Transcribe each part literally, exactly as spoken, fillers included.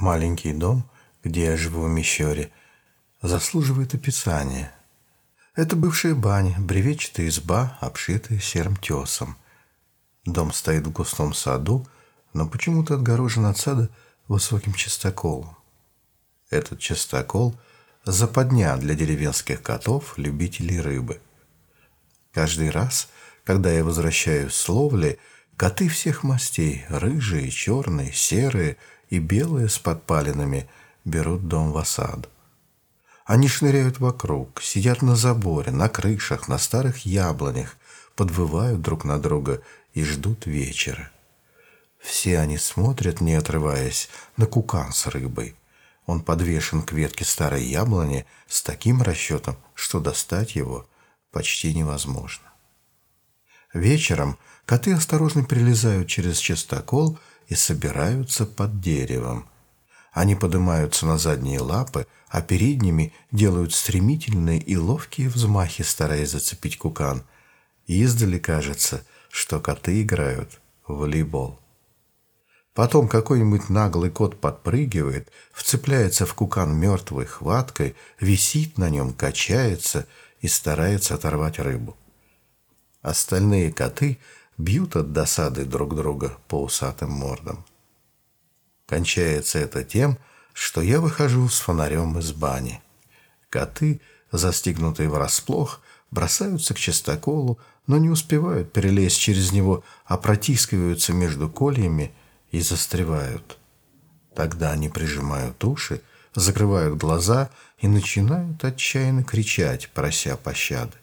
Маленький дом, где я живу в Мещере, заслуживает описания. Это бывшая баня, бревенчатая изба, обшитая серым тесом. Дом стоит в густом саду, но почему-то отгорожен от сада высоким частоколом. Этот частокол – западня для деревенских котов, любителей рыбы. Каждый раз, когда я возвращаюсь с ловли, коты всех мастей – рыжие, черные, серые и белые с подпалинами – берут дом в осаду. Они шныряют вокруг, сидят на заборе, на крышах, на старых яблонях, подвывают друг на друга и ждут вечера. Все они смотрят, не отрываясь, на кукан с рыбой. Он подвешен к ветке старой яблони с таким расчетом, что достать его почти невозможно. Вечером коты осторожно перелезают через частокол и собираются под деревом. Они поднимаются на задние лапы, а передними делают стремительные и ловкие взмахи, стараясь зацепить кукан. И издали кажется, что коты играют в волейбол. Потом какой-нибудь наглый кот подпрыгивает, вцепляется в кукан мертвой хваткой, висит на нем, качается и старается оторвать рыбу. Остальные коты бьют от досады друг друга по усатым мордам. Кончается это тем, что я выхожу с фонарем из бани. Коты, застигнутые врасплох, бросаются к частоколу, но не успевают перелезть через него, а протискиваются между кольями и застревают. Тогда они прижимают уши, закрывают глаза и начинают отчаянно кричать, прося пощады.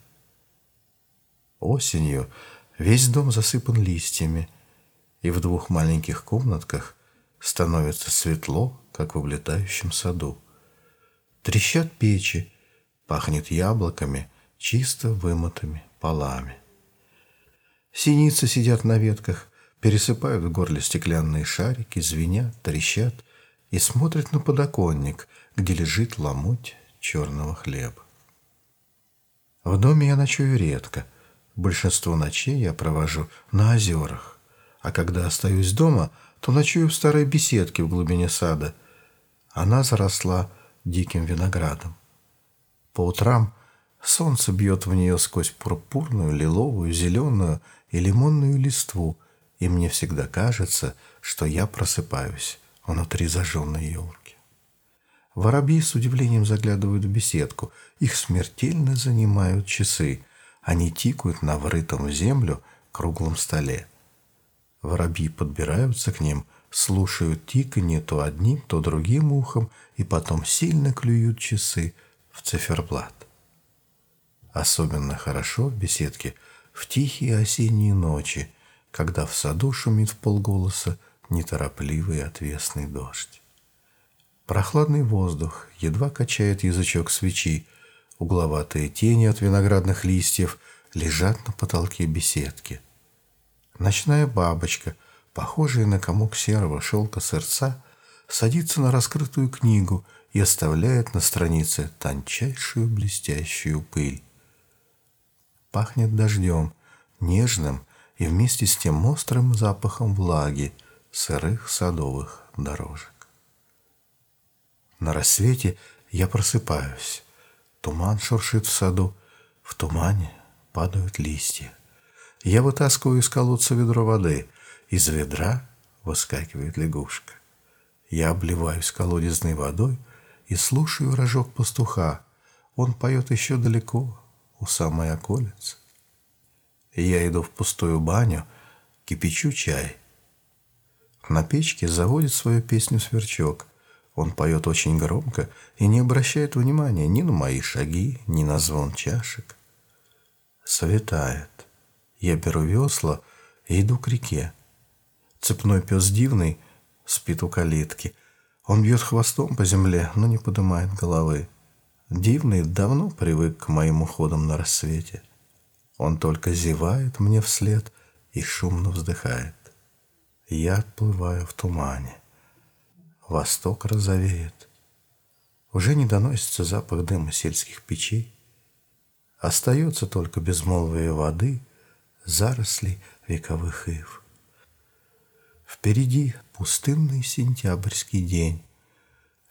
Осенью весь дом засыпан листьями, и в двух маленьких комнатках становится светло, как в облетающем саду. Трещат печи, пахнет яблоками, чисто вымытыми полами. Синицы сидят на ветках, пересыпают в горле стеклянные шарики, звенят, трещат и смотрят на подоконник, где лежит ломоть черного хлеба. В доме я ночую редко. Большинство ночей я провожу на озерах, а когда остаюсь дома, то ночую в старой беседке в глубине сада. Она заросла диким виноградом. По утрам солнце бьет в нее сквозь пурпурную, лиловую, зеленую и лимонную листву, и мне всегда кажется, что я просыпаюсь внутри зажженной елки. Воробьи с удивлением заглядывают в беседку. Их смертельно занимают часы. Они тикают на врытом в землю круглом столе. Воробьи подбираются к ним, слушают тиканье то одним, то другим ухом и потом сильно клюют часы в циферблат. Особенно хорошо в беседке в тихие осенние ночи, когда в саду шумит вполголоса неторопливый отвесный дождь. Прохладный воздух едва качает язычок свечи, угловатые тени от виноградных листьев лежат на потолке беседки. Ночная бабочка, похожая на комок серого шелка сырца, садится на раскрытую книгу и оставляет на странице тончайшую блестящую пыль. Пахнет дождем, нежным и вместе с тем острым запахом влаги сырых садовых дорожек. На рассвете я просыпаюсь. Туман шуршит в саду, в тумане падают листья. Я вытаскиваю из колодца ведро воды. Из ведра выскакивает лягушка. Я обливаюсь колодезной водой и слушаю рожок пастуха. Он поет еще далеко, у самой околицы. Я иду в пустую баню, кипячу чай. На печке заводит свою песню сверчок. Он поет очень громко и не обращает внимания ни на мои шаги, ни на звон чашек. Светает. Я беру весла и иду к реке. Цепной пес Дивный спит у калитки. Он бьет хвостом по земле, но не поднимает головы. Дивный давно привык к моим уходам на рассвете. Он только зевает мне вслед и шумно вздыхает. Я отплываю в тумане. Восток розовеет. Уже не доносится запах дыма сельских печей. Остается только безмолвие воды, зарослей вековых ив. Впереди пустынный сентябрьский день.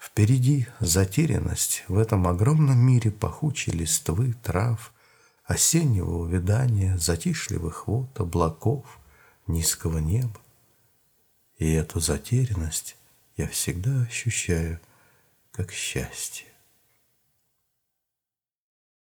Впереди затерянность в этом огромном мире пахучей листвы, трав, осеннего увядания, затишливых вод, облаков, низкого неба. И эту затерянность я всегда ощущаю как счастье.